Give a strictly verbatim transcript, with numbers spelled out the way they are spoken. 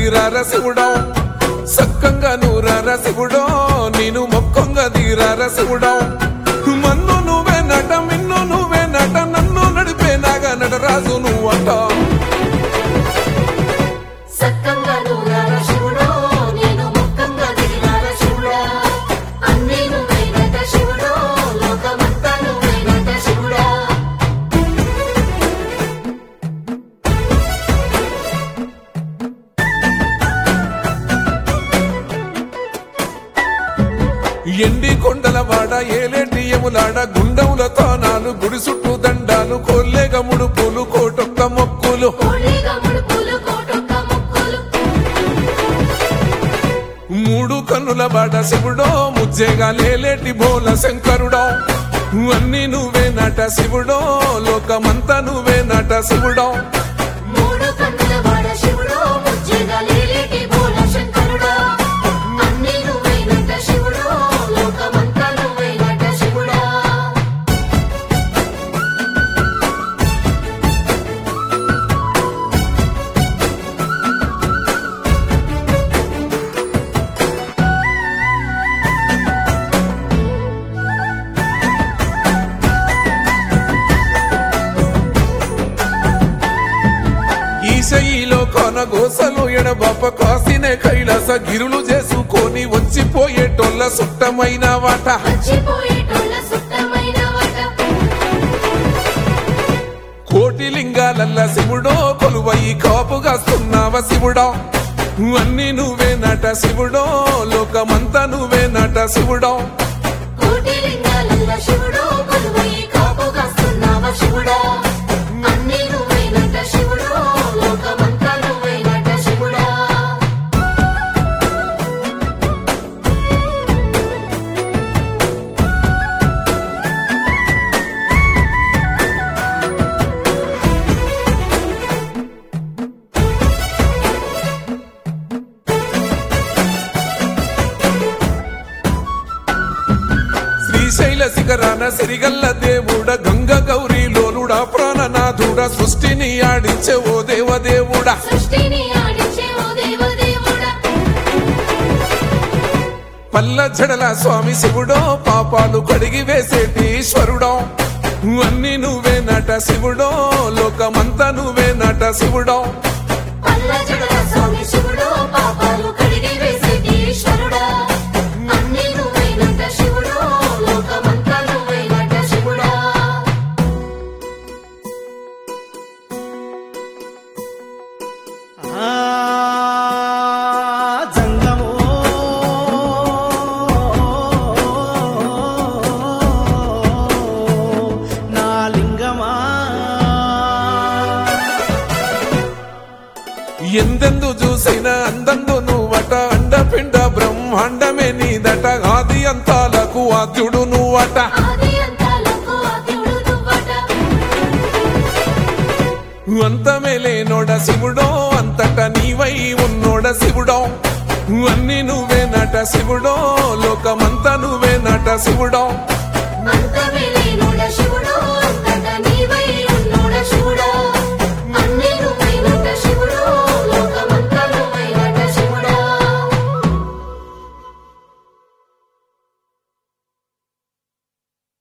దీరార శివుడో సక్కంగా నూరార శివుడో నేను మొక్కంగా దీరార శివుడో మన్ను నువ్వే నట మిన్ను నువ్వే నట నన్ను నడిపే నాగా నటరాజు నువ్వట సక్కంగా నూరార శివుడో నేను మొక్కంగా దీరార శివుడా అన్నీ నువ్వే నట శివుడో లోకమంతా నువ్వే నట శివుడా ఎండి కొండల వాడ ఏలేటి యములాడ గుండముల తానాలు గుడి చుట్టూ దండాలు కొల్లేగ ముడుపులు కోటొక్క మొక్కులు కోళ్ళేగా ముడుపులు కోటొక్క మొక్కులు మూడు కన్నుల బాట శివుడో ముజ్జేగా లేలేటి బోల శంకరుడో అన్నీ నువ్వే నట శివుడో లోకమంతా నువ్వే నట శివుడో మూడు కన్నుల వాడ శివుడో ముజ్జేగా లేలేటి బోల శంకరుడా అన్నీ నువ్వే నట శివుడో లోకమంతా నువ్వే నట శివుడా ఈశయిలో కొన గోసలు ఎడబాప కాసినే కైలాస గిరులు చేసుకొని వచ్చిపోయేటోళ్ళ సుట్టమైన వాట వచ్చిపోయేటోళ్ళ సుత్తమైన వట కోటి లింగాలల్ల శివుడో కొలువయి కాపుగాస్తున్నావ శివుడో అన్నీ నువ్వే నట శివుడో లోకమంతా నువ్వే నట శివుడో కోటి లింగాలల్ల శివుడో కొలువై కాపుగాస్తున్నావ శివుడా అన్నీ నువ్వే నట శివుడో లోకమంతా నువ్వే నట శివుడా శ్రీశైల శిఖరాన సిరిగల్ల దేవుడ గంగ గౌరీ లోలుడా ప్రాణనాథుడ సృష్టిని ఆడించే ఓ దేవదేవుడా సృష్టిని ఆడించే ఓ దేవదేవుడా పల్ల జడల స్వామి శివుడో పాపాలు కడిగి వేసేటి ఈశ్వరుడో అన్నీ నువ్వే నట శివుడో లోకమంతా నువ్వే నట శివుడో పల్ల జడల స్వామి శివుడో పాపాలు కడిగి వేసేటి ఈశ్వరుడా అన్నీ నువ్వే నట శివుడో లోకమంతా నువ్వే నట శివుడా ఆ జంగమో నా లింగమా ఎందెందు చూసిన అందందు నువ్వట అండపిండ బ్రహ్మాండమే నీదట ఆది అంతాలకు ఆద్యుడు నువ్వట ఆది అంతాలకు ఆద్యుడు నువ్వట అంతమే లేనోడ శివుడో అంతట నీవై ఉన్నోడ శివుడో అన్నీ నువ్వే నట శివుడో లోకమంతా నువ్వే నట శివుడో అంతమే లేనోడ శివుడో